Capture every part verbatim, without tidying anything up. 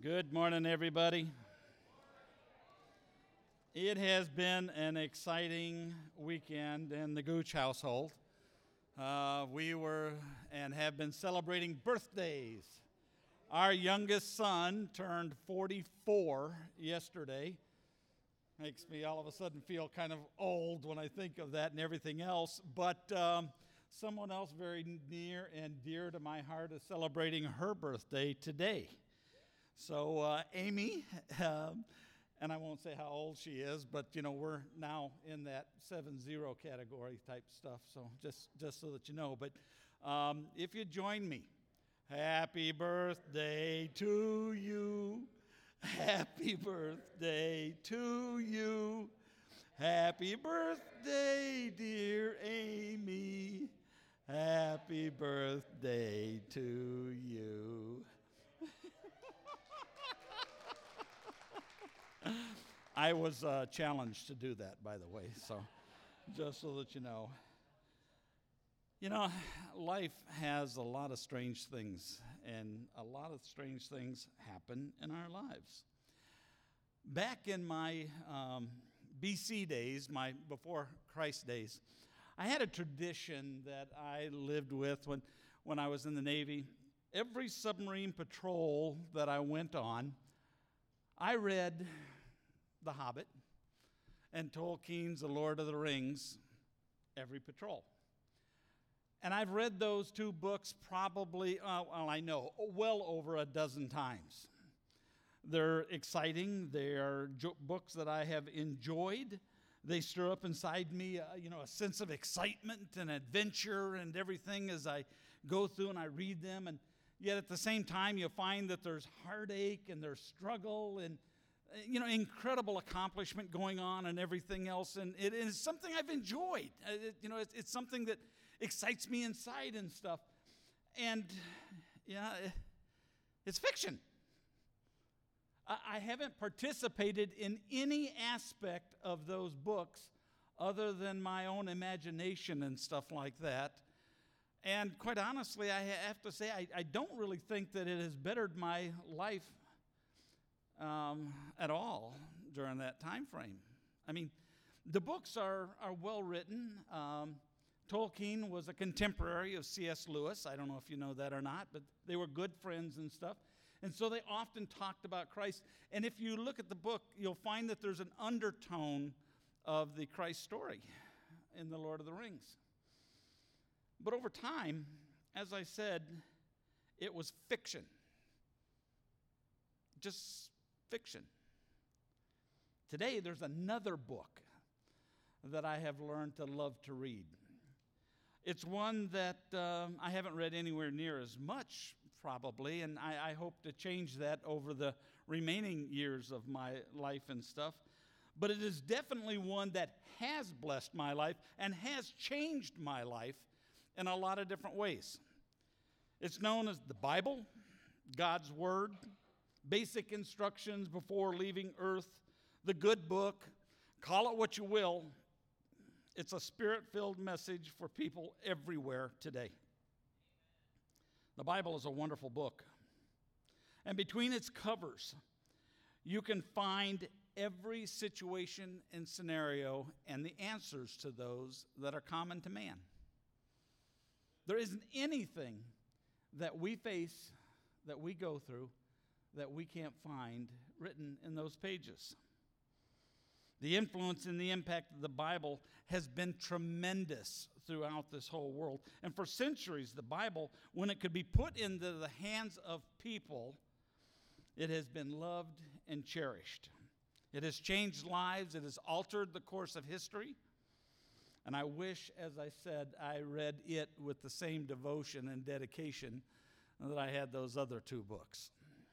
Good morning, everybody. It has been an exciting weekend in the Gooch household. Uh, we were and have been celebrating birthdays. Our youngest son turned forty-four yesterday. Makes me all of a sudden feel kind of old when I think of that and everything else. But um, someone else very near and dear to my heart is celebrating her birthday today. So uh, Amy, um, and I won't say how old she is, but you know we're now in that seven zero category type stuff. So just just so that you know. But um, if you join me, happy birthday to you, happy birthday to you, happy birthday, dear Amy, happy birthday to you. I was uh, challenged to do that, by the way, so just so that you know. You know, life has a lot of strange things, and a lot of strange things happen in our lives. Back in my um, B C days, my before Christ days, I had a tradition that I lived with when, when I was in the Navy. Every submarine patrol that I went on, I read The Hobbit and Tolkien's The Lord of the Rings every patrol. And I've read those two books probably, uh, well, I know, well over a dozen times. They're exciting. They are jo- books that I have enjoyed. They stir up inside me, uh, you know, a sense of excitement and adventure and everything as I go through and I read them. And yet at the same time, you find that there's heartache and there's struggle and you know, incredible accomplishment going on and everything else, and it is something I've enjoyed. It, you know, it's, it's something that excites me inside and stuff. And, yeah, it's fiction. I, I haven't participated in any aspect of those books other than my own imagination and stuff like that. And quite honestly, I have to say, I, I don't really think that it has bettered my life Um, at all during that time frame. I mean, the books are, are well written. Um, Tolkien was a contemporary of C S Lewis. I don't know if you know that or not, but they were good friends and stuff. And so they often talked about Christ. And if you look at the book, you'll find that there's an undertone of the Christ story in The Lord of the Rings. But over time, as I said, it was fiction. Just fiction. Today, there's another book that I have learned to love to read. It's one that um, I haven't read anywhere near as much, probably, and I, I hope to change that over the remaining years of my life and stuff. But it is definitely one that has blessed my life and has changed my life in a lot of different ways. It's known as the Bible, God's Word, basic instructions before leaving earth, the good book, call it what you will. It's a spirit-filled message for people everywhere today. The Bible is a wonderful book. And between its covers, you can find every situation and scenario and the answers to those that are common to man. There isn't anything that we face, that we go through, that we can't find written in those pages. The influence and the impact of the Bible has been tremendous throughout this whole world. And for centuries, the Bible, when it could be put into the hands of people, it has been loved and cherished. It has changed lives. It has altered the course of history. And I wish, as I said, I read it with the same devotion and dedication that I had those other two books.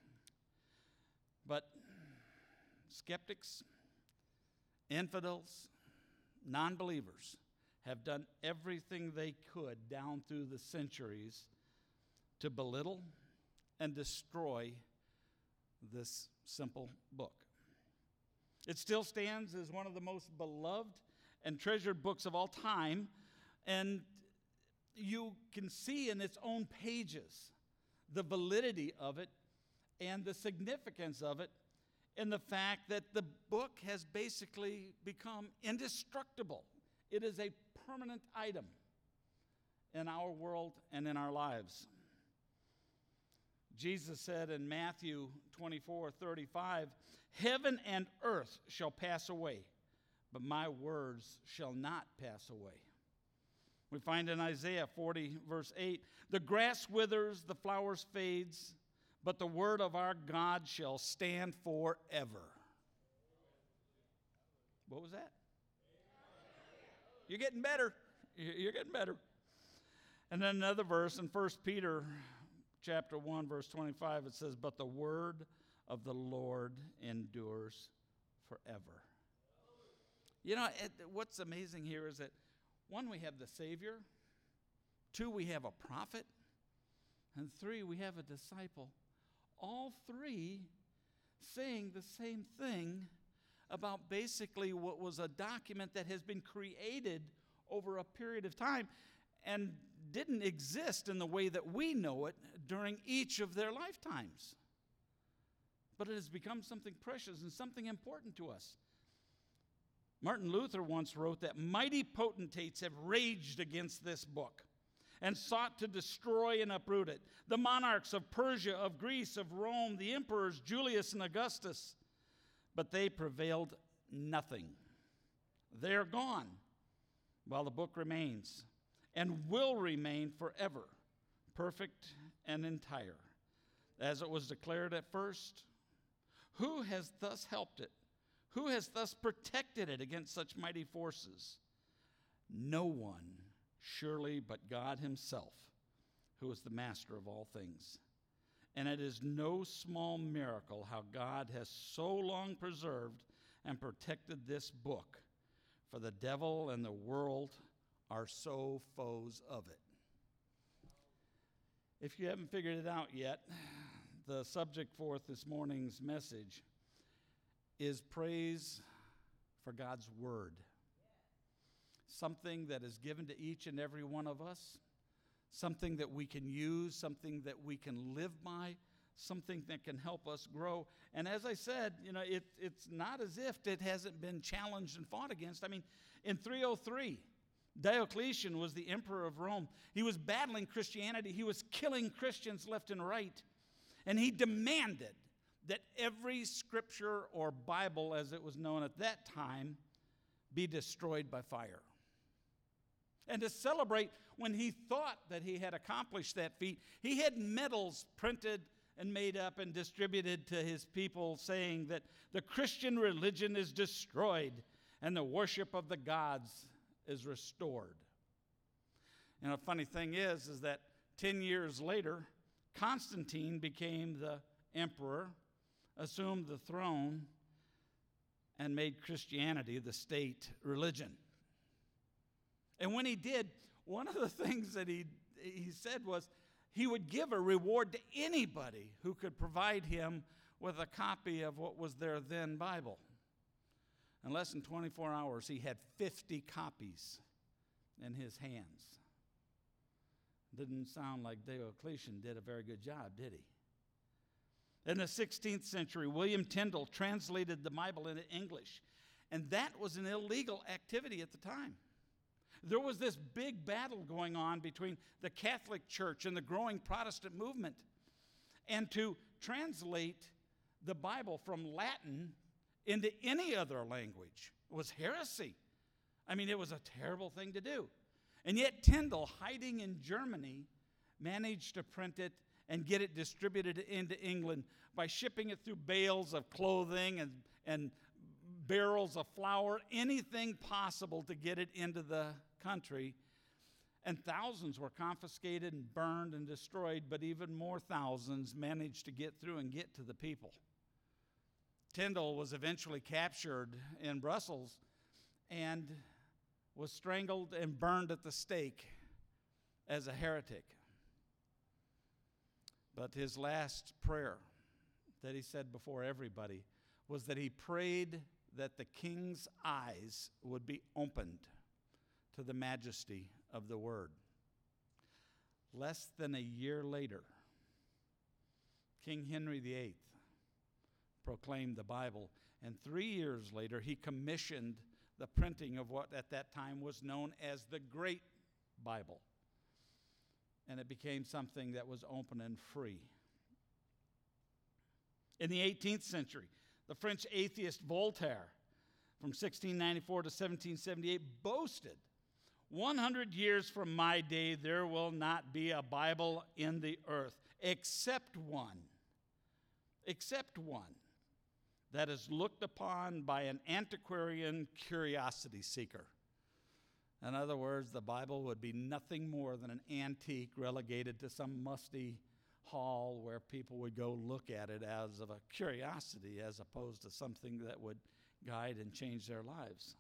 But skeptics, infidels, non-believers have done everything they could down through the centuries to belittle and destroy this simple book. It still stands as one of the most beloved and treasured books of all time, and you can see in its own pages the validity of it and the significance of it in the fact that the book has basically become indestructible. It is a permanent item in our world and in our lives. Jesus said in Matthew twenty-four thirty-five, "Heaven and earth shall pass away, but my words shall not pass away." We find in Isaiah forty, verse eight, "The grass withers, the flowers fades, but the word of our God shall stand forever." What was that? You're getting better. You're getting better. And then another verse in First Peter chapter one, verse twenty-five, it says, "But the word of the Lord endures forever." You know, it, what's amazing here is that, one, we have the Savior. Two, we have a prophet. And three, we have a disciple. All three saying the same thing about basically what was a document that has been created over a period of time and didn't exist in the way that we know it during each of their lifetimes. But it has become something precious and something important to us. Martin Luther once wrote that mighty potentates have raged against this book and sought to destroy and uproot it. The monarchs of Persia, of Greece, of Rome, the emperors Julius and Augustus, but they prevailed nothing. They're gone, while the book remains and will remain forever, perfect and entire, as it was declared at first. Who has thus helped it? Who has thus protected it against such mighty forces? No one, surely, but God himself, who is the master of all things. And it is no small miracle how God has so long preserved and protected this book, for the devil and the world are so foes of it. If you haven't figured it out yet, the subject for this morning's message is praise for God's word. Something that is given to each and every one of us, something that we can use, something that we can live by, something that can help us grow. And as I said, you know, it, it's not as if it hasn't been challenged and fought against. I mean, in three oh three, Diocletian was the emperor of Rome. He was battling Christianity. He was killing Christians left and right. And he demanded that every scripture or Bible, as it was known at that time, be destroyed by fire. And to celebrate when he thought that he had accomplished that feat, he had medals printed and made up and distributed to his people saying that the Christian religion is destroyed and the worship of the gods is restored. And a funny thing is, is that ten years later, Constantine became the emperor, assumed the throne, and made Christianity the state religion. And when he did, one of the things that he, he said was he would give a reward to anybody who could provide him with a copy of what was their then Bible. In less than twenty-four hours, he had fifty copies in his hands. Didn't sound like Diocletian did a very good job, did he? In the sixteenth century, William Tyndale translated the Bible into English, and that was an illegal activity at the time. There was this big battle going on between the Catholic Church and the growing Protestant movement. And to translate the Bible from Latin into any other language was heresy. I mean, it was a terrible thing to do. And yet Tyndale, hiding in Germany, managed to print it and get it distributed into England by shipping it through bales of clothing and, and barrels of flour, anything possible to get it into the country. And thousands were confiscated and burned and destroyed, but even more thousands managed to get through and get to the people. Tyndale was eventually captured in Brussels and was strangled and burned at the stake as a heretic. But his last prayer that he said before everybody was that he prayed that the king's eyes would be opened to the majesty of the word. Less than a year later, King Henry the Eighth proclaimed the Bible, and three years later he commissioned the printing of what at that time was known as the Great Bible. And it became something that was open and free. In the eighteenth century, the French atheist Voltaire, from sixteen ninety-four to seventeen seventy-eight, boasted, one hundred years from my day, there will not be a Bible in the earth, except one, except one, that is looked upon by an antiquarian curiosity seeker. In other words, the Bible would be nothing more than an antique relegated to some musty hall where people would go look at it as of a curiosity as opposed to something that would guide and change their lives.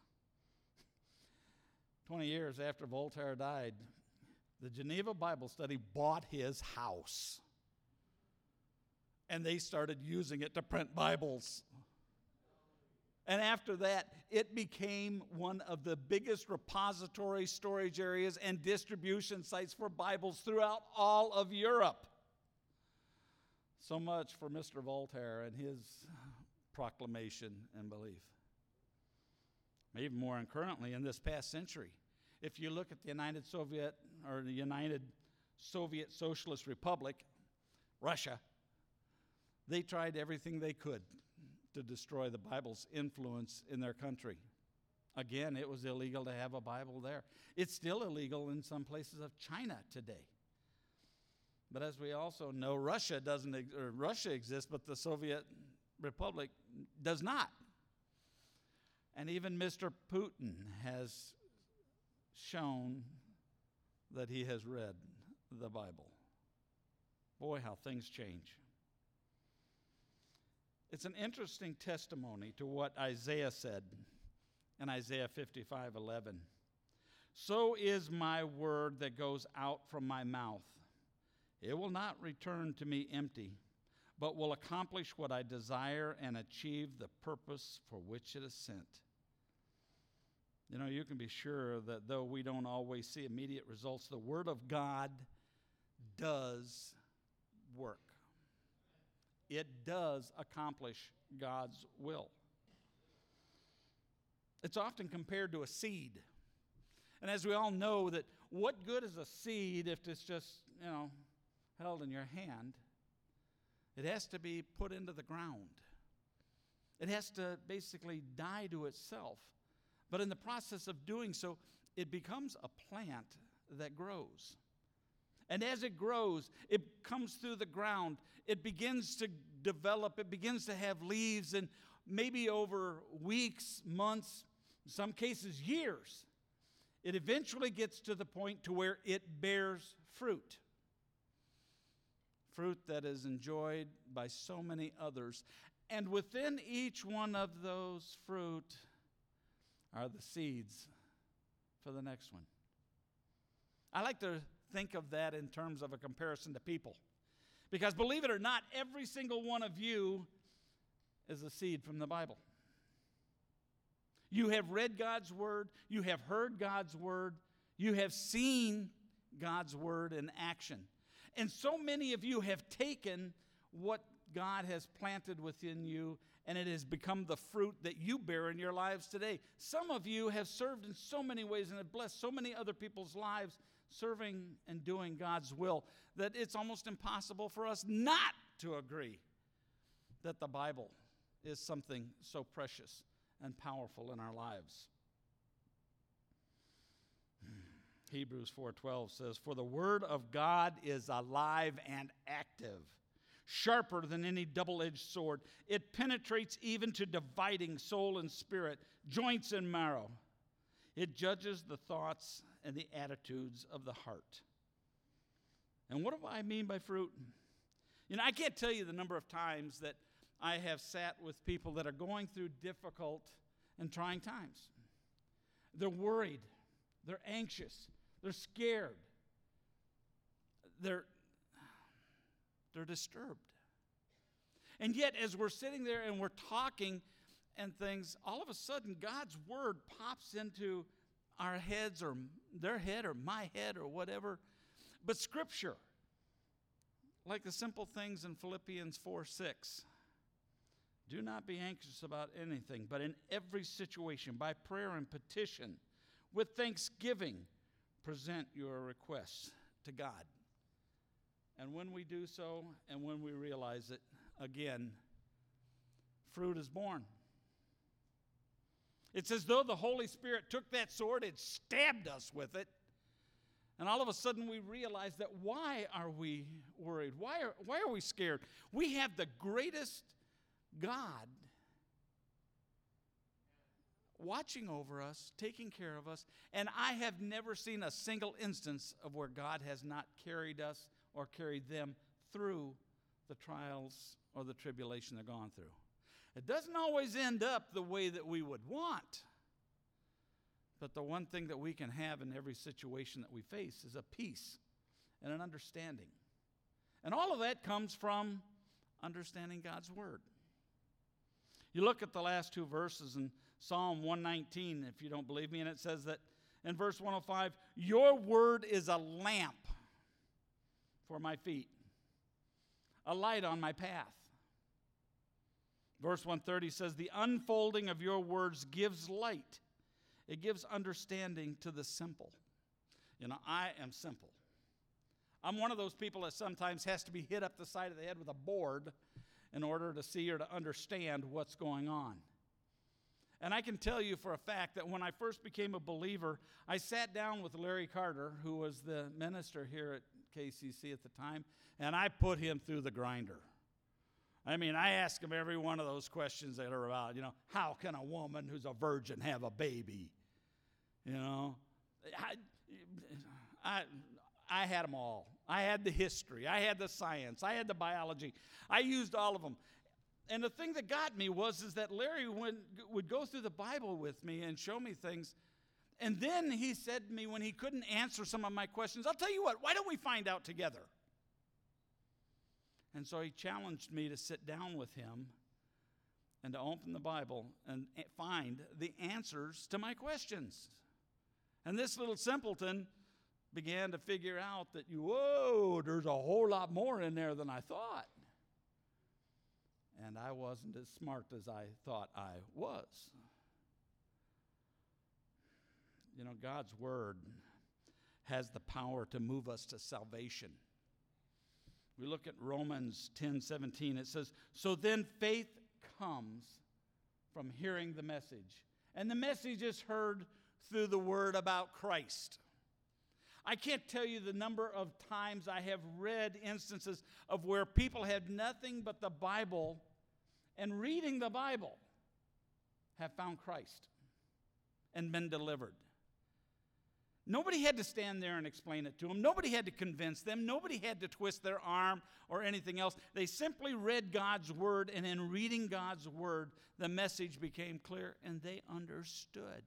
Twenty years after Voltaire died, the Geneva Bible Study bought his house. And they started using it to print Bibles. And after that, it became one of the biggest repository storage areas and distribution sites for Bibles throughout all of Europe. So much for Mister Voltaire and his proclamation and belief. Even more currently, in this past century, if you look at the United Soviet or the United Soviet Socialist Republic, Russia, they tried everything they could to destroy the Bible's influence in their country. Again, it was illegal to have a Bible there. It's still illegal in some places of China today. But as we also know, Russia doesn't, or Russia exists, but the Soviet Republic does not. And even Mister Putin has shown that he has read the Bible. Boy, how things change. It's an interesting testimony to what Isaiah said in Isaiah fifty-five eleven. So is my word that goes out from my mouth. It will not return to me empty, but will accomplish what I desire and achieve the purpose for which it is sent. You know, you can be sure that though we don't always see immediate results, the Word of God does work. It does accomplish God's will. It's often compared to a seed. And as we all know, that what good is a seed if it's just, you know, held in your hand? It has to be put into the ground. It has to basically die to itself. But in the process of doing so, it becomes a plant that grows. And as it grows, it comes through the ground. It begins to develop. It begins to have leaves. And maybe over weeks, months, in some cases years, it eventually gets to the point to where it bears fruit. Fruit that is enjoyed by so many others. And within each one of those fruit are the seeds for the next one. I like to think of that in terms of a comparison to people. Because believe it or not, every single one of you is a seed from the Bible. You have read God's word, you have heard God's word, you have seen God's word in action. And so many of you have taken what God has planted within you, and it has become the fruit that you bear in your lives today. Some of you have served in so many ways and have blessed so many other people's lives serving and doing God's will that it's almost impossible for us not to agree that the Bible is something so precious and powerful in our lives. Hebrews four twelve says, "For the word of God is alive and active, sharper than any double-edged sword. It penetrates even to dividing soul and spirit, joints and marrow. It judges the thoughts and the attitudes of the heart." And what do I mean by fruit? You know, I can't tell you the number of times that I have sat with people that are going through difficult and trying times. They're worried. They're anxious. They're scared. They're, they're disturbed. And yet, as we're sitting there and we're talking and things, all of a sudden God's word pops into our heads or their head or my head or whatever. But Scripture, like the simple things in Philippians four six. Do not be anxious about anything, but in every situation, by prayer and petition, with thanksgiving, present your requests to God. And when we do so, and when we realize it, again, fruit is born. It's as though the Holy Spirit took that sword and stabbed us with it. And all of a sudden we realize that why are we worried? Why are, why are we scared? We have the greatest God watching over us, taking care of us, and I have never seen a single instance of where God has not carried us or carried them through the trials or the tribulation they're gone through. It doesn't always end up the way that we would want, but the one thing that we can have in every situation that we face is a peace and an understanding. And all of that comes from understanding God's Word. You look at the last two verses in Psalm one nineteen, if you don't believe me, and it says that in verse one oh five, your word is a lamp for my feet, a light on my path. Verse one thirty says, the unfolding of your words gives light. It gives understanding to the simple. You know, I am simple. I'm one of those people that sometimes has to be hit up the side of the head with a board in order to see or to understand what's going on. And I can tell you for a fact that when I first became a believer, I sat down with Larry Carter, who was the minister here at K C C at the time, and I put him through the grinder. I mean, I asked him every one of those questions that are about, you know, how can a woman who's a virgin have a baby? You know, I, I, I had them all. I had the history. I had the science. I had the biology. I used all of them. And the thing that got me was is that Larry would, would go through the Bible with me and show me things. And then he said to me when he couldn't answer some of my questions, I'll tell you what, why don't we find out together? And so he challenged me to sit down with him and to open the Bible and find the answers to my questions. And this little simpleton began to figure out that, whoa, there's a whole lot more in there than I thought. And I wasn't as smart as I thought I was. You know, God's Word has the power to move us to salvation. We look at Romans ten seventeen. It says, so then faith comes from hearing the message. And the message is heard through the word about Christ. I can't tell you the number of times I have read instances of where people had nothing but the Bible, and reading the Bible have found Christ and been delivered. Nobody had to stand there and explain it to them. Nobody had to convince them. Nobody had to twist their arm or anything else. They simply read God's word, and in reading God's word, the message became clear, and they understood.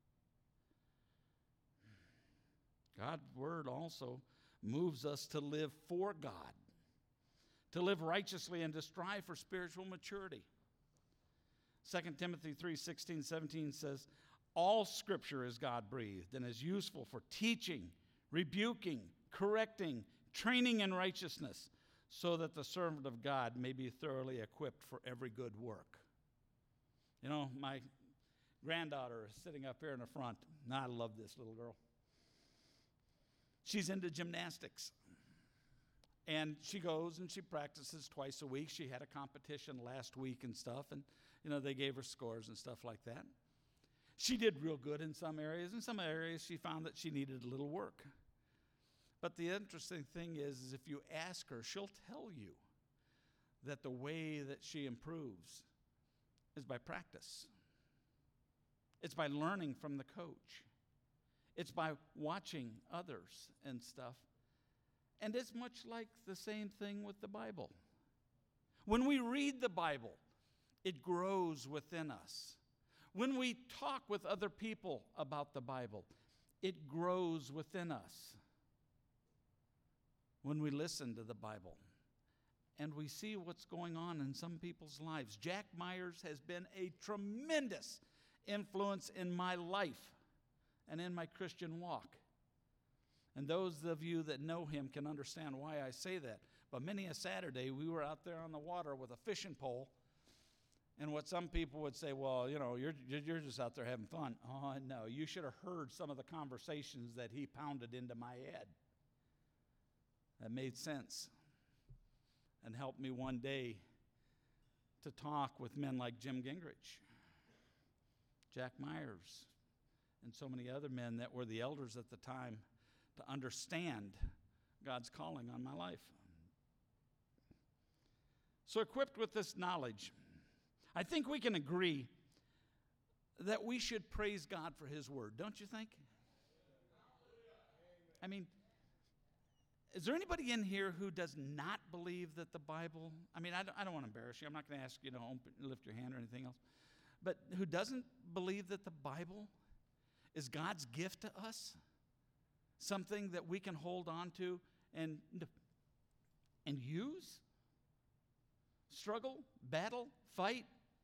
God's word also moves us to live for God, to live righteously, and to strive for spiritual maturity. Second Timothy three sixteen, seventeen says, all Scripture is God-breathed and is useful for teaching, rebuking, correcting, training in righteousness, so that the servant of God may be thoroughly equipped for every good work. You know, my granddaughter is sitting up here in the front, and I love this little girl. She's into gymnastics. And she goes and she practices twice a week. She had a competition last week and stuff, and, you know, they gave her scores and stuff like that. She did real good in some areas. In some areas, she found that she needed a little work. But the interesting thing is, is if you ask her, she'll tell you that the way that she improves is by practice. It's by learning from the coach. It's by watching others and stuff. And it's much like the same thing with the Bible. When we read the Bible, it grows within us. When we talk with other people about the Bible, it grows within us. When we listen to the Bible and we see what's going on in some people's lives. Jack Myers has been a tremendous influence in my life and in my Christian walk. And those of you that know him can understand why I say that. But many a Saturday, we were out there on the water with a fishing pole, and what some people would say, well, you know, you're, you're just out there having fun. Oh, no, you should have heard some of the conversations that he pounded into my head. That made sense and helped me one day to talk with men like Jim Gingrich, Jack Myers, and so many other men that were the elders at the time to understand God's calling on my life. So equipped with this knowledge, I think we can agree that we should praise God for his word, don't you think? I mean, is there anybody in here who does not believe that the Bible, I mean, I don't, I don't want to embarrass you. I'm not going to ask you to open, lift your hand or anything else. But who doesn't believe that the Bible is God's gift to us? Something that we can hold on to and, and use? Struggle, battle, fight?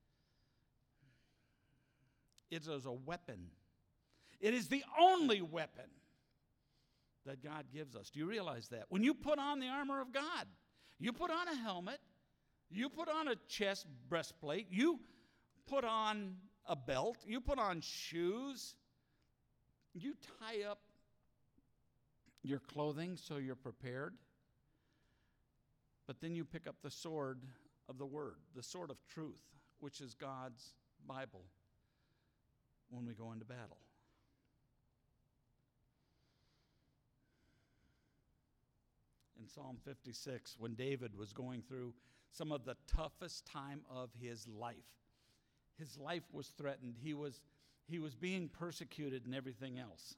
It is a weapon. It is the only weapon that God gives us. Do you realize that? When you put on the armor of God, you put on a helmet, you put on a chest breastplate, you put on a belt, you put on shoes, you tie up your clothing so you're prepared, but then you pick up the sword of the word, the sword of truth, which is God's Bible, when we go into battle. In Psalm fifty-six, when David was going through some of the toughest time of his life, his life was threatened. He was, he was being persecuted and everything else.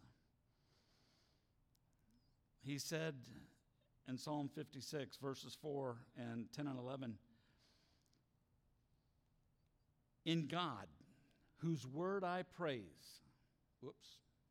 He said in Psalm fifty-six, verses four and ten and eleven, in God, whose word I praise. Whoops.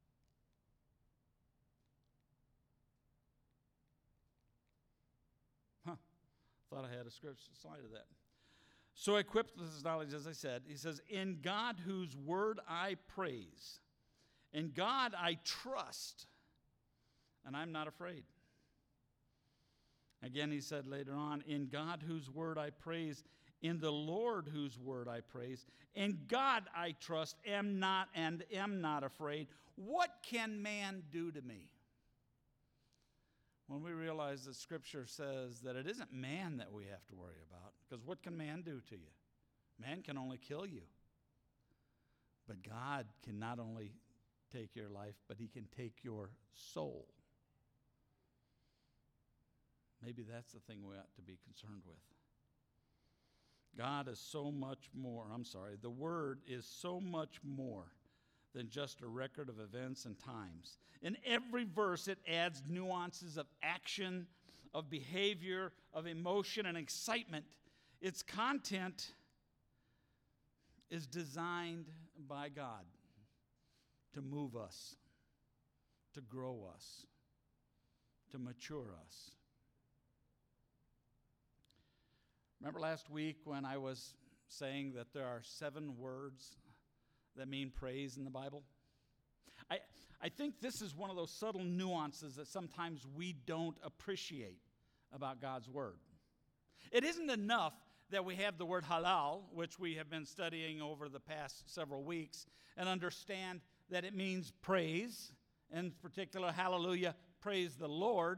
Huh. Thought I had a scripture slide of that. So equipped with this knowledge, as I said, he says, in God whose word I praise, in God I trust, and I'm not afraid. Again, he said later on, in God whose word I praise, in the Lord whose word I praise, in God I trust, am not and am not afraid. What can man do to me? When we realize that Scripture says that it isn't man that we have to worry about, because what can man do to you? Man can only kill you. But God can not only take your life, but he can take your soul. Maybe that's the thing we ought to be concerned with. God is so much more, I'm sorry, the Word is so much more than just a record of events and times. In every verse, it adds nuances of action, of behavior, of emotion, and excitement. Its content is designed by God to move us, to grow us, to mature us. Remember last week when I was saying that there are seven words that mean praise in the Bible? I, I think this is one of those subtle nuances that sometimes we don't appreciate about God's Word. It isn't enough that we have the word halal, which we have been studying over the past several weeks, and understand that it means praise, in particular, hallelujah, praise the Lord.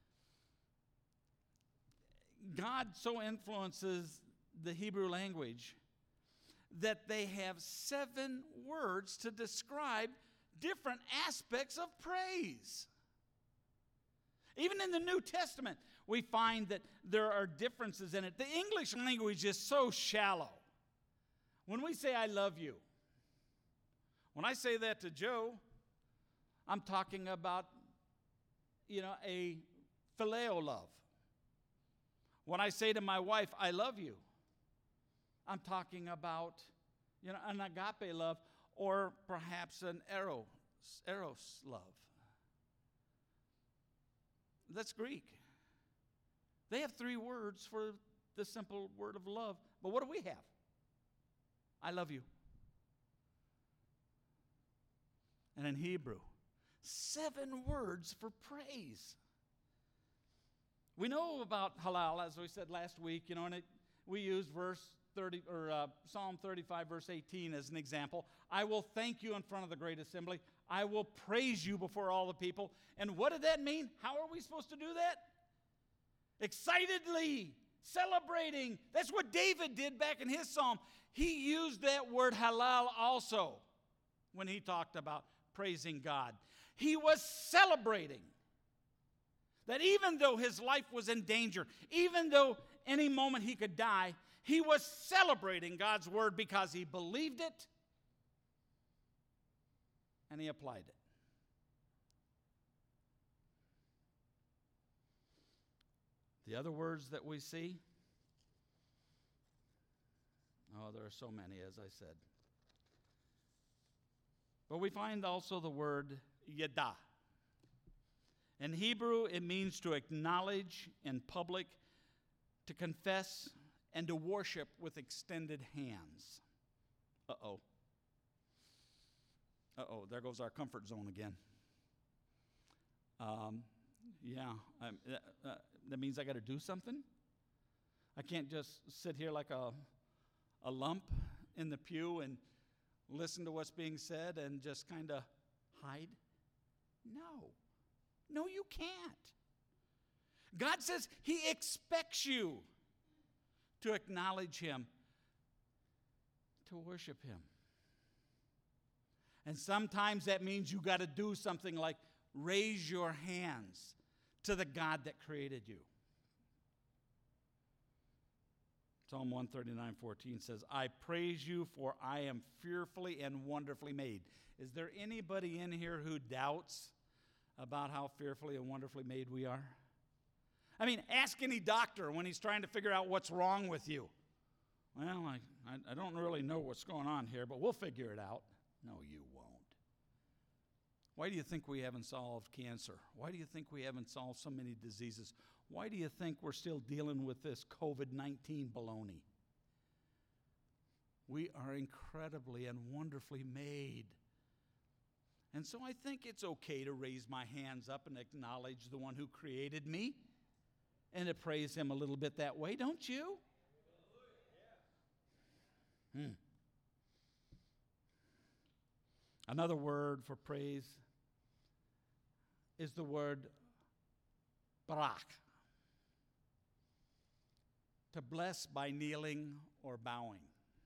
God so influences the Hebrew language that they have seven words to describe different aspects of praise. Even in the New Testament, we find that there are differences in it. The English language is so shallow. When we say, I love you, when I say that to Joe, I'm talking about, you know, a phileo love. When I say to my wife, I love you, I'm talking about, you know, an agape love or perhaps an eros, eros love. That's Greek. They have three words for the simple word of love. But what do we have? I love you. And in Hebrew, seven words for praise. We know about halal, as we said last week, you know, and it, we use verse thirty or uh, Psalm thirty-five, verse eighteen as an example. I will thank you in front of the great assembly. I will praise you before all the people. And what did that mean? How are we supposed to do that? Excitedly, celebrating. That's what David did back in his psalm. He used that word halal also when he talked about praising God. He was celebrating that even though his life was in danger, even though any moment he could die, he was celebrating God's word because he believed it and he applied it. The other words that we see, oh, there are so many, as I said. But we find also the word yada. In Hebrew, it means to acknowledge in public, to confess, and to worship with extended hands. Uh-oh. Uh-oh, there goes our comfort zone again. Um, yeah, I'm, uh, uh, that means I got to do something? I can't just sit here like a, a lump in the pew and listen to what's being said and just kind of hide? No. No, you can't. God says he expects you to acknowledge him, to worship him. And sometimes that means you got to do something like raise your hands to the God that created you. Psalm one thirty-nine, fourteen says, I praise you, for I am fearfully and wonderfully made. Is there anybody in here who doubts about how fearfully and wonderfully made we are? I mean, ask any doctor when he's trying to figure out what's wrong with you. Well, I, I, I don't really know what's going on here, but we'll figure it out. No, you won't. Why do you think we haven't solved cancer? Why do you think we haven't solved so many diseases? Why do you think we're still dealing with this covid nineteen baloney? We are incredibly and wonderfully made. And so I think it's okay to raise my hands up and acknowledge the one who created me and to praise him a little bit that way, don't you? Hmm. Another word for praise is the word barak. To bless by kneeling or bowing.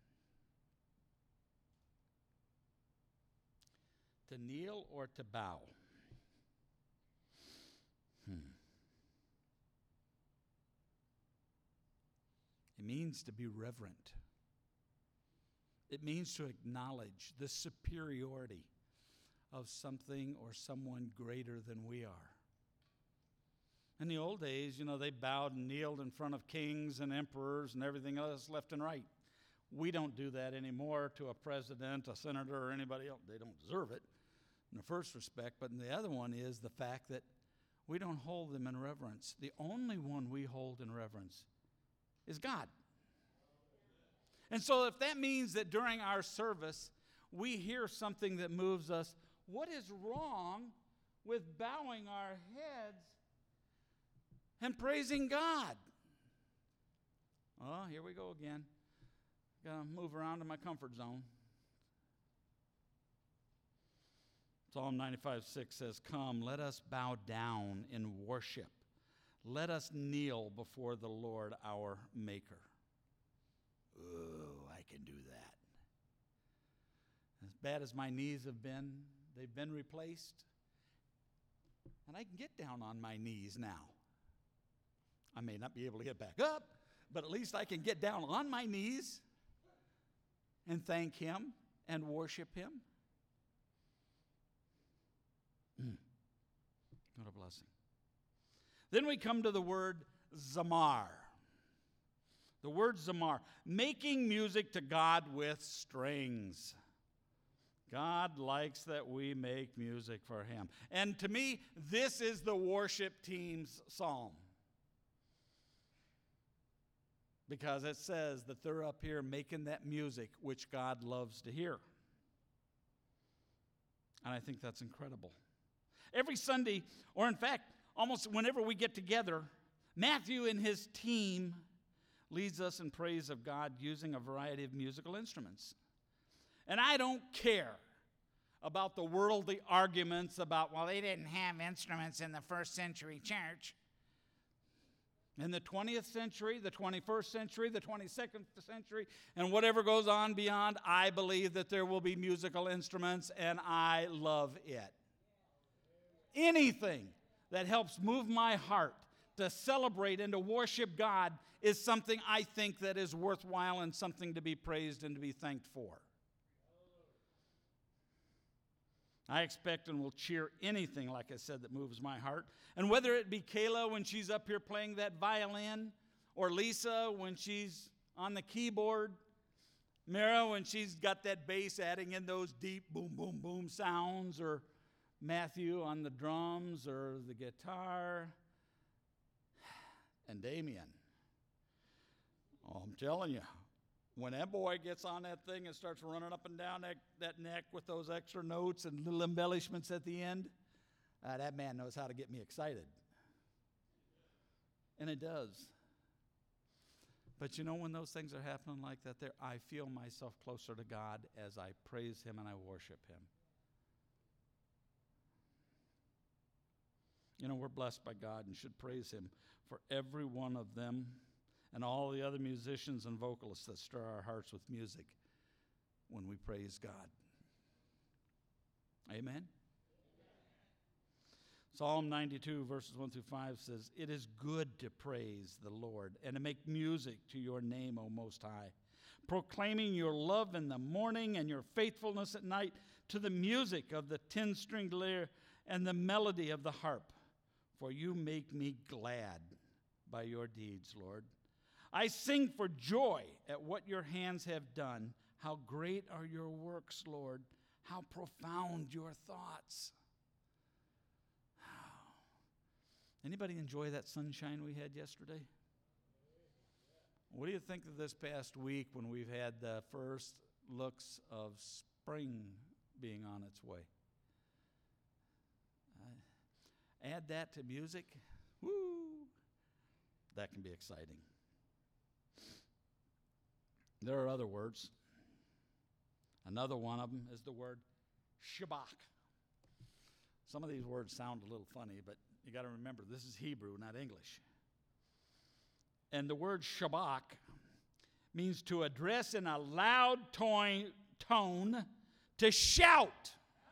To kneel or to bow. Hmm. It means to be reverent. It means to acknowledge the superiority of something or someone greater than we are. In the old days, you know, they bowed and kneeled in front of kings and emperors and everything else left and right. We don't do that anymore to a president, a senator, or anybody else. They don't deserve it in the first respect, but in the other one is the fact that we don't hold them in reverence. The only one we hold in reverence is God. And so if that means that during our service we hear something that moves us, what is wrong with bowing our heads and praising God? Oh, here we go again. Got to move around in my comfort zone. Psalm ninety-five, six says, come, let us bow down in worship. Let us kneel before the Lord our Maker. Oh, I can do that. As bad as my knees have been, they've been replaced. And I can get down on my knees now. I may not be able to get back up, but at least I can get down on my knees and thank him and worship him. Mm. What a blessing. Then we come to the word zamar. The word zamar, making music to God with strings. God likes that we make music for him. And to me, this is the worship team's psalm. Because it says that they're up here making that music which God loves to hear. And I think that's incredible. Every Sunday, or in fact, almost whenever we get together, Matthew and his team leads us in praise of God using a variety of musical instruments. And I don't care about the worldly arguments about, well, they didn't have instruments in the first century church. In the twentieth century, the twenty-first century, the twenty-second century, and whatever goes on beyond, I believe that there will be musical instruments, and I love it. Anything that helps move my heart to celebrate and to worship God is something I think that is worthwhile and something to be praised and to be thanked for. I expect and will cheer anything, like I said, that moves my heart. And whether it be Kayla when she's up here playing that violin, or Lisa when she's on the keyboard, Mara when she's got that bass adding in those deep boom, boom, boom sounds, or Matthew on the drums or the guitar, and Damien. Oh, I'm telling you, when that boy gets on that thing and starts running up and down that, that neck with those extra notes and little embellishments at the end, uh, that man knows how to get me excited. And it does. But you know, when those things are happening like that there, I feel myself closer to God as I praise him and I worship him. You know, we're blessed by God and should praise him for every one of them and all the other musicians and vocalists that stir our hearts with music when we praise God. Amen? Psalm ninety-two, verses one through five says, "It is good to praise the Lord and to make music to your name, O Most High, proclaiming your love in the morning and your faithfulness at night to the music of the ten-stringed lyre and the melody of the harp. For you make me glad by your deeds, Lord. I sing for joy at what your hands have done. How great are your works, Lord. How profound your thoughts." Anybody enjoy that sunshine we had yesterday? What do you think of this past week when we've had the first looks of spring being on its way? Uh, add that to music, woo, that can be exciting. There are other words. Another one of them is the word Shabach. Some of these words sound a little funny, but you got to remember, this is Hebrew, not English. And the word Shabach means to address in a loud to- tone, to shout.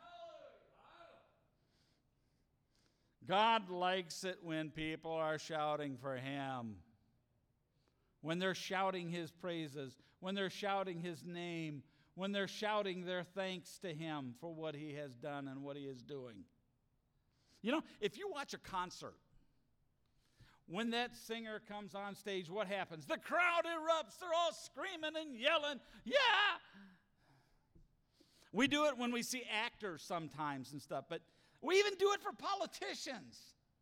God likes it when people are shouting for him, when they're shouting his praises, when they're shouting his name, when they're shouting their thanks to him for what he has done and what he is doing. You know, if you watch a concert, when that singer comes on stage, what happens? The crowd erupts. They're all screaming and yelling, yeah! We do it when we see actors sometimes and stuff, but we even do it for politicians.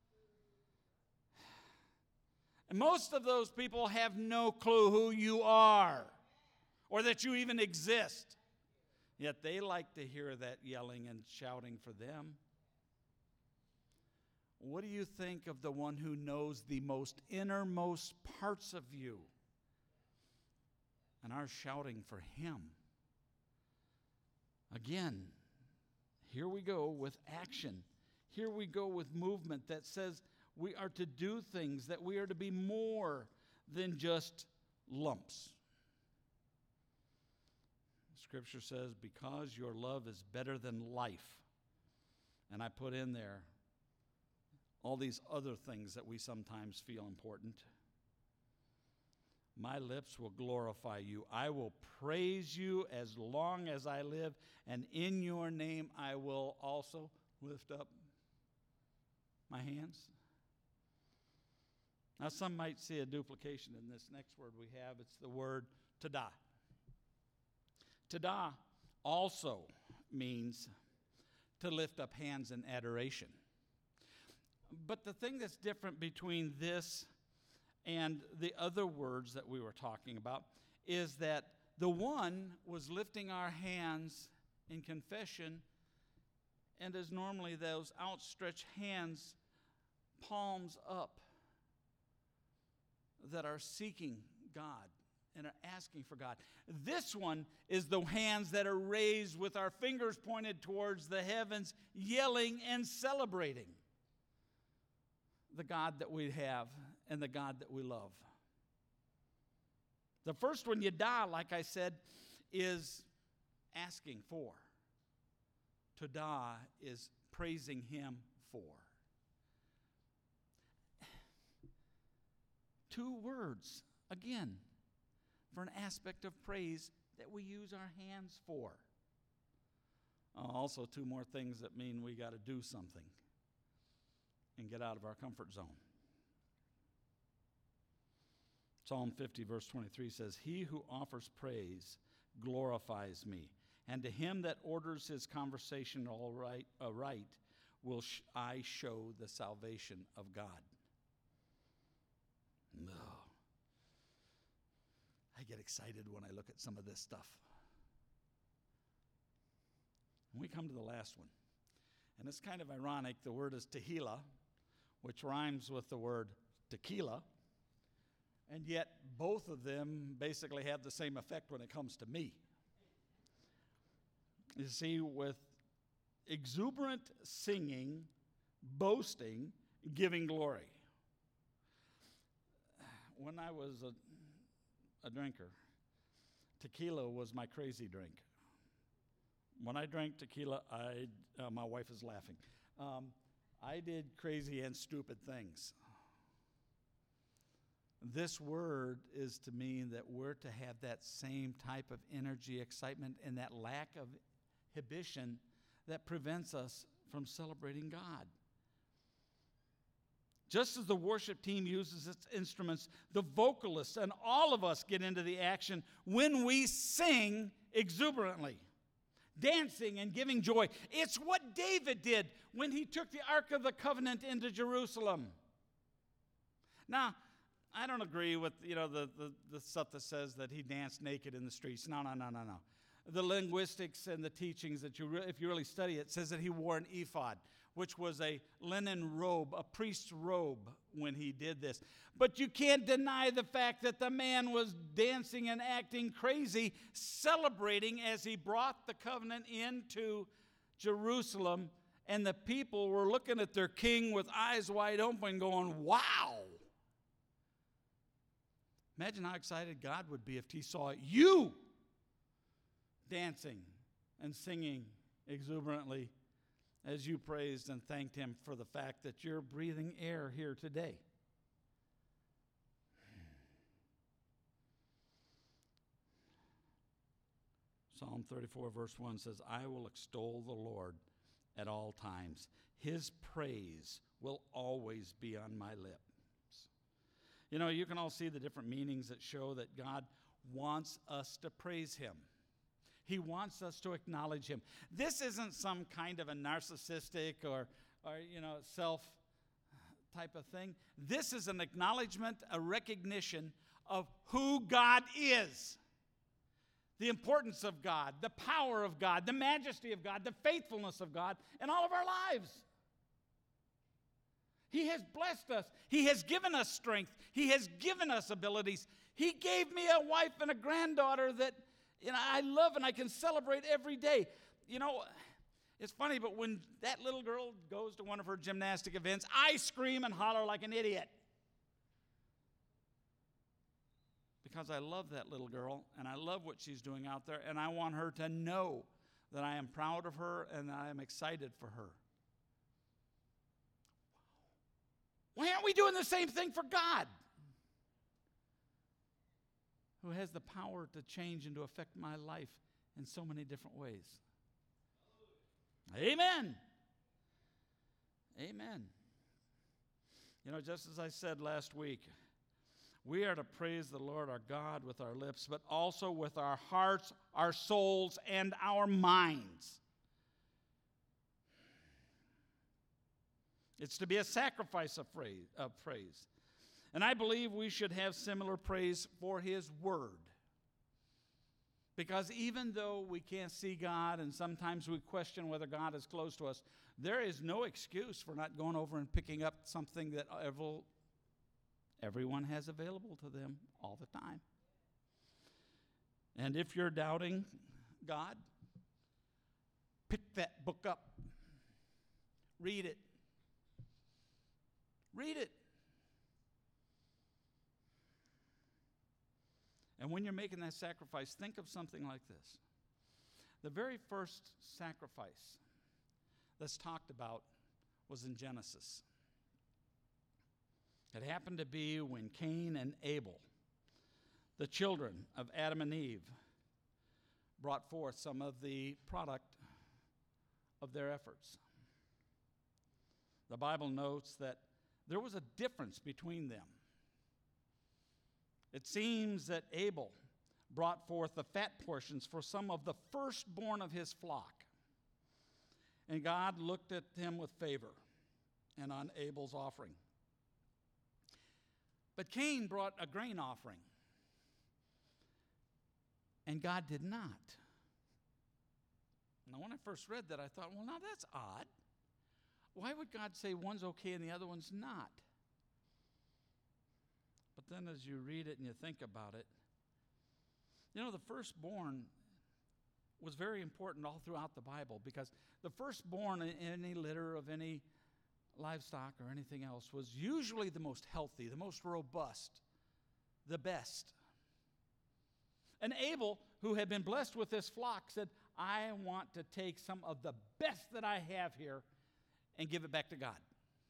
And most of those people have no clue who you are or that you even exist. Yet they like to hear that yelling and shouting for them. What do you think of the one who knows the most innermost parts of you and are shouting for him? Again, here we go with action. Here we go with movement that says we are to do things, that we are to be more than just lumps. Scripture says, because your love is better than life. And I put in there all these other things that we sometimes feel important. My lips will glorify you. I will praise you as long as I live, and in your name I will also lift up my hands. Now, some might see a duplication in this next word we have. It's the word tada. Tada also means to lift up hands in adoration. But the thing that's different between this and the other words that we were talking about is that the one was lifting our hands in confession, and as normally those outstretched hands, palms up. that are seeking God and are asking for God. This one is the hands that are raised with our fingers pointed towards the heavens, yelling and celebrating the God that we have and the God that we love. The first one, yada, like I said, is asking for. Todah is praising Him for. Two words, again, for an aspect of praise that we use our hands for. Uh, also, two more things that mean we got to do something and get out of our comfort zone. Psalm fifty, verse twenty-three says, "He who offers praise glorifies me, and to him that orders his conversation all right, uh, right will sh- I show the salvation of God." No. I get excited when I look at some of this stuff. And we come to the last one. And it's kind of ironic. The word is tehillah, which rhymes with the word tequila. And yet both of them basically have the same effect when it comes to me. You see, with exuberant singing, boasting, giving glory. When I was a, a drinker, tequila was my crazy drink. When I drank tequila, I, uh, my wife is laughing. Um, I did crazy and stupid things. This word is to mean that we're to have that same type of energy, excitement, and that lack of inhibition that prevents us from celebrating God. Just as the worship team uses its instruments, the vocalists and all of us get into the action when we sing exuberantly, dancing and giving joy. It's what David did when he took the Ark of the Covenant into Jerusalem. Now, I don't agree with, you know, the, the, the stuff that says that he danced naked in the streets. No, no, no, no, no. The linguistics and the teachings that you, re- if you really study it, says that he wore an ephod, which was a linen robe, a priest's robe when he did this. But you can't deny the fact that the man was dancing and acting crazy, celebrating as he brought the covenant into Jerusalem, and the people were looking at their king with eyes wide open going, wow. Imagine how excited God would be if he saw you dancing and singing exuberantly as you praised and thanked him for the fact that you're breathing air here today. Psalm thirty-four, verse one says, "I will extol the Lord at all times. His praise will always be on my lips." You know, you can all see the different meanings that show that God wants us to praise him. He wants us to acknowledge him. This isn't some kind of a narcissistic or, or you know, self type of thing. This is an acknowledgement, a recognition of who God is. The importance of God, the power of God, the majesty of God, the faithfulness of God in all of our lives. He has blessed us. He has given us strength. He has given us abilities. He gave me a wife and a granddaughter that, you know, I love and I can celebrate every day. You know, it's funny, but when that little girl goes to one of her gymnastic events, I scream and holler like an idiot. Because I love that little girl and I love what she's doing out there, and I want her to know that I am proud of her and that I am excited for her. Why aren't we doing the same thing for God, who has the power to change and to affect my life in so many different ways? Amen. Amen. You know, just as I said last week, we are to praise the Lord our God with our lips, but also with our hearts, our souls, and our minds. It's to be a sacrifice of praise, of praise. And I believe we should have similar praise for his word. Because even though we can't see God and sometimes we question whether God is close to us, there is no excuse for not going over and picking up something that everyone has available to them all the time. And if you're doubting God, pick that book up. Read it. Read it. And when you're making that sacrifice, think of something like this. The very first sacrifice that's talked about was in Genesis. It happened to be when Cain and Abel, the children of Adam and Eve, brought forth some of the product of their efforts. The Bible notes that there was a difference between them. It seems that Abel brought forth the fat portions for some of the firstborn of his flock. And God looked at him with favor and on Abel's offering. But Cain brought a grain offering. And God did not. Now, when I first read that, I thought, well, now that's odd. Why would God say one's okay and the other one's not? But then as you read it and you think about it, you know, the firstborn was very important all throughout the Bible, because the firstborn in any litter of any livestock or anything else was usually the most healthy, the most robust, the best. And Abel, who had been blessed with this flock, said, I want to take some of the best that I have here and give it back to God.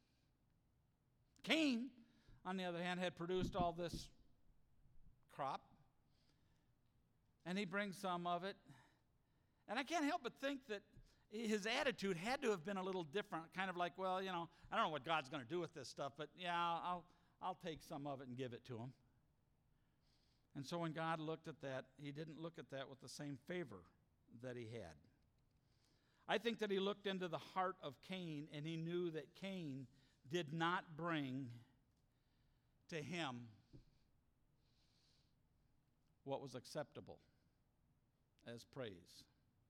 Cain, on the other hand, had produced all this crop, and he brings some of it. And I can't help but think that his attitude had to have been a little different, kind of like, well, you know, I don't know what God's going to do with this stuff, but yeah, I'll, I'll take some of it and give it to him. And so when God looked at that, he didn't look at that with the same favor that he had. I think that he looked into the heart of Cain, and he knew that Cain did not bring to him what was acceptable as praise.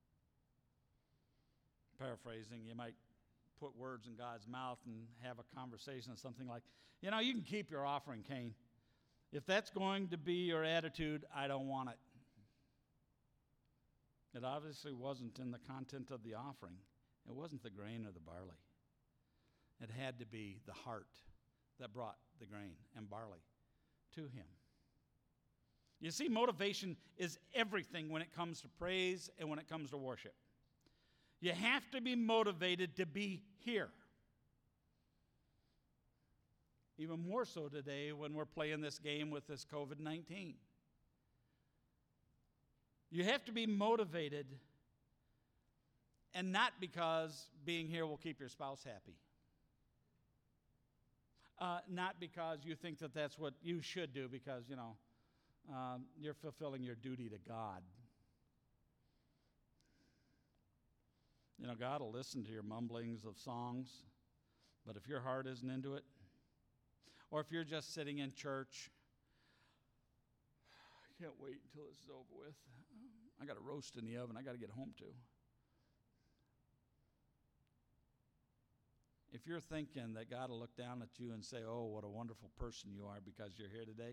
Paraphrasing, you might put words in God's mouth and have a conversation of something like, you know, you can keep your offering, Cain. If that's going to be your attitude, I don't want it. It obviously wasn't in the content of the offering. It wasn't the grain or the barley. It had to be the heart that brought the grain and barley to him. You see, motivation is everything when it comes to praise and when it comes to worship. You have to be motivated to be here. Even more so today when we're playing this game with this covid nineteen. You have to be motivated, and not because being here will keep your spouse happy. Uh, not because you think that that's what you should do because, you know, um, you're fulfilling your duty to God. You know, God will listen to your mumblings of songs, but if your heart isn't into it, or if you're just sitting in church, I can't wait until this is over with. I got a roast in the oven I got to get home to. If you're thinking that God will look down at you and say, oh, what a wonderful person you are because you're here today,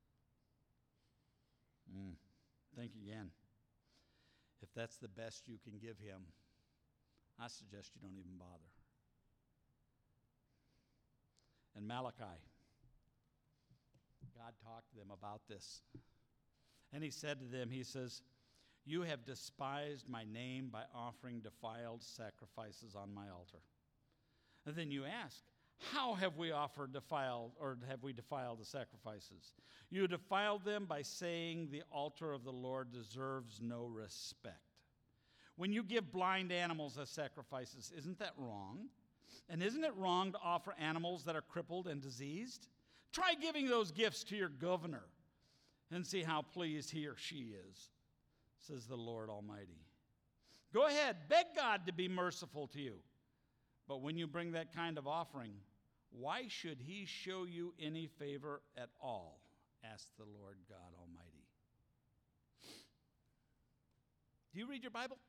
mm, think again. If that's the best you can give him, I suggest you don't even bother. And Malachi, God talked to them about this. And he said to them, he says, you have despised my name by offering defiled sacrifices on my altar. And then you ask, how have we offered defiled, or have we defiled the sacrifices? You defiled them by saying the altar of the Lord deserves no respect. When you give blind animals as sacrifices, isn't that wrong? And isn't it wrong to offer animals that are crippled and diseased? Try giving those gifts to your governor and see how pleased he or she is, says the Lord Almighty. Go ahead, beg God to be merciful to you. But when you bring that kind of offering, why should he show you any favor at all? Asked the Lord God Almighty. Do you read your Bible?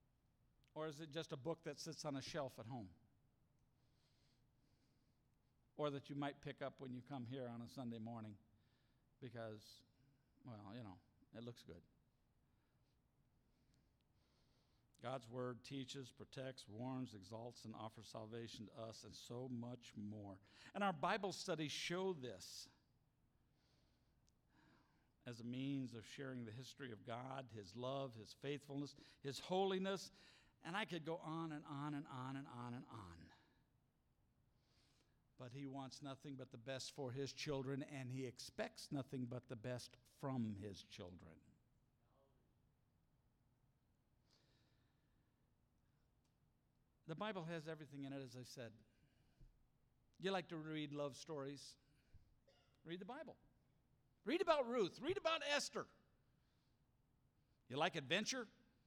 Or is it just a book that sits on a shelf at home? or that you might pick up when you come here on a Sunday morning because, well, you know, it looks good. God's word teaches, protects, warns, exalts, and offers salvation to us, and so much more. And our Bible studies show this as a means of sharing the history of God, His love, His faithfulness, His holiness, and I could go on and on and on and on and on. But He wants nothing but the best for His children, and He expects nothing but the best from His children. The Bible has everything in it, as I said. You like to read love stories? Read the Bible. Read about Ruth. Read about Esther. You like adventure?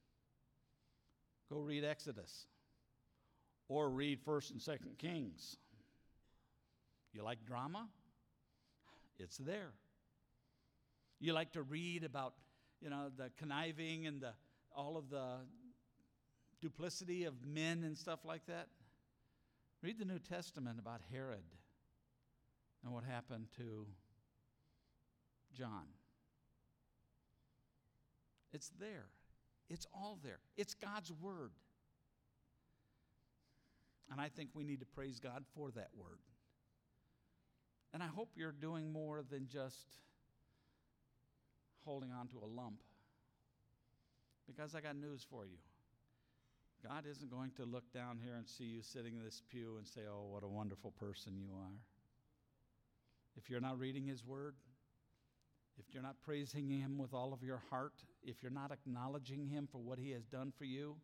Go read Exodus. Or read First and Second Kings. You like drama? It's there. You like to read about, you know, the conniving and the all of the duplicity of men and stuff like that? Read the New Testament about Herod and what happened to John. It's there. It's all there. It's God's word. And I think we need to praise God for that word. And I hope you're doing more than just holding on to a lump. Because I got news for you. God isn't going to look down here and see you sitting in this pew and say, oh, what a wonderful person you are. If you're not reading His word, if you're not praising Him with all of your heart, if you're not acknowledging Him for what He has done for you,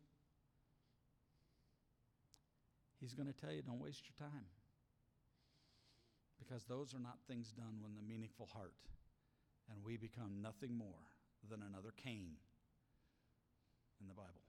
He's going to tell you, don't waste your time. Because those are not things done with a meaningful heart. And we become nothing more than another Cain in the Bible.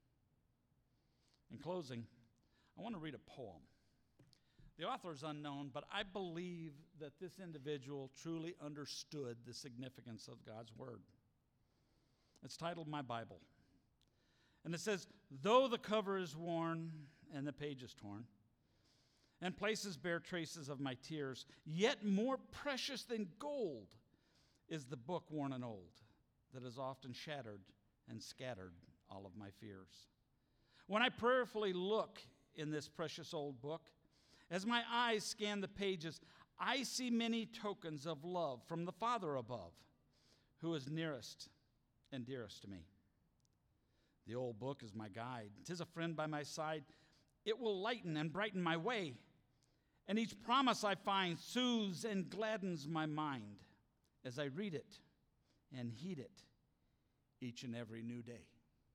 In closing, I want to read a poem. The author is unknown, but I believe that this individual truly understood the significance of God's word. It's titled My Bible. And it says, though the cover is worn and the page is torn, and places bear traces of my tears, yet more precious than gold is the book worn and old, that has often shattered and scattered all of my fears. When I prayerfully look in this precious old book, as my eyes scan the pages, I see many tokens of love from the Father above, who is nearest and dearest to me. The old book is my guide. 'Tis a friend by my side. It will lighten and brighten my way, and each promise I find soothes and gladdens my mind as I read it and heed it each and every new day.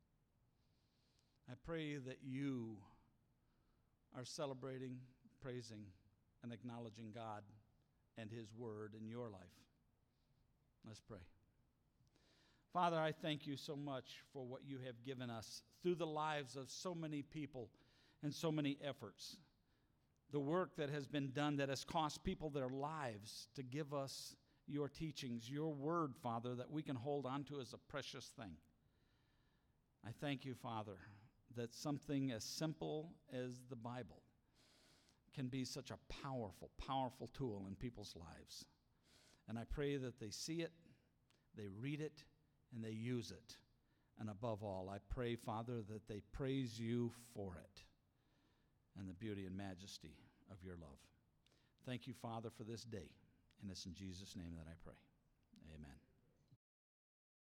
I pray that you are celebrating, praising, and acknowledging God and His word in your life. Let's pray. Father, I thank you so much for what you have given us through the lives of so many people and so many efforts. The work that has been done that has cost people their lives to give us your teachings, your word, Father, that we can hold on to as a precious thing. I thank you, Father, that something as simple as the Bible can be such a powerful, powerful tool in people's lives. And I pray that they see it, they read it, and they use it. And above all, I pray, Father, that they praise you for it and the beauty and majesty of your love. Thank you, Father, for this day. And it's in Jesus' name that I pray. Amen.